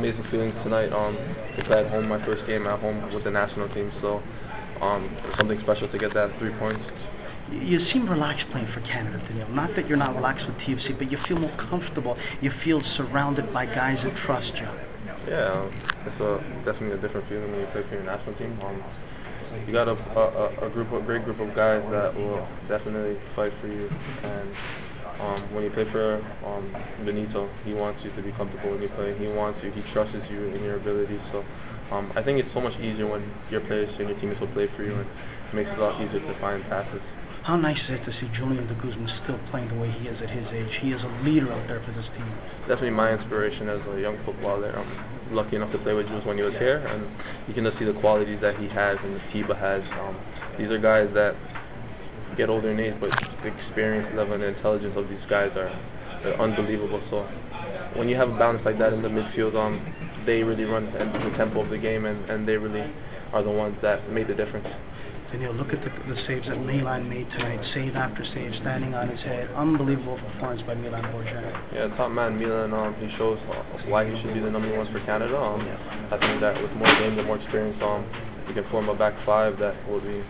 amazing feeling tonight. To play at home, my first game at home with the national team. So something special to get that 3 points. You seem relaxed playing for Canada, Daniil. Not that you're not relaxed with TFC, but you feel more comfortable. You feel surrounded by guys that trust you. Yeah, it's definitely a different feeling when you play for your national team. You got a great group of guys that will definitely fight for you. And when you play for Benito, he wants you to be comfortable when you play. He trusts you in your abilities. So I think it's so much easier when your players and your teammates will play for you, and it makes it a lot easier to find passes. How nice is it to see Julian de Guzman still playing the way he is at his age? He is a leader out there for this team. Definitely my inspiration as a young footballer. I'm lucky enough to play with Jules when he was here, and you can just see the qualities that he has and that Tiba has. These are guys that get older in age, but the experience level and the intelligence of these guys are unbelievable. So when you have a balance like that in the midfield, they really run the tempo of the game, and they really are the ones that make the difference. Daniil, look at the saves that Milan made tonight. Save after save, standing on his head. Unbelievable performance by Milan Borjan. Yeah, top man Milan. He shows why he should be the number one for Canada. I think that with more games and more experience, we can form a back five that will be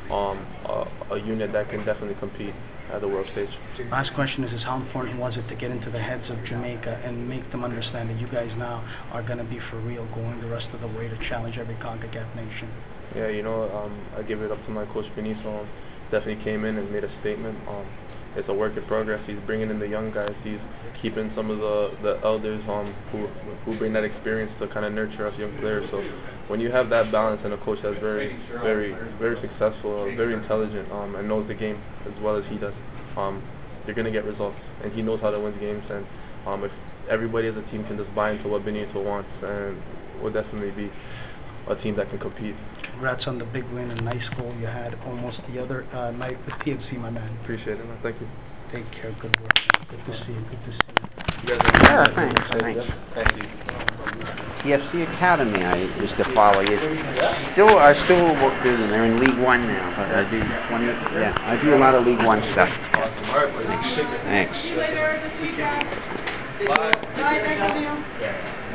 a unit that can definitely compete at the world stage. Last question is how important was it to get into the heads of Jamaica and make them understand that you guys now are going to be for real, going the rest of the way to challenge every CONCACAF nation? Yeah, I give it up to my coach Benito. Definitely came in and made a statement. It's a work in progress. He's bringing in the young guys. He's keeping some of the elders who bring that experience to kind of nurture us young players. So when you have that balance and a coach that's very, very, very successful, very intelligent, and knows the game as well as he does, you're going to get results. And he knows how to win games. And if everybody as a team can just buy into what Benito wants, and we'll definitely be a team that can compete. Congrats on the big win and nice goal you had almost the other night with TFC, my man. Appreciate it, man. Thank you. Take care. Good work. Good to see you. Good to see you. You guys Yeah, thanks. Thank you. TFC Academy, I used to follow you. I still work with them. They're in League One now. But I do a lot of League One stuff. Awesome. All right, buddy. Thanks. Bye.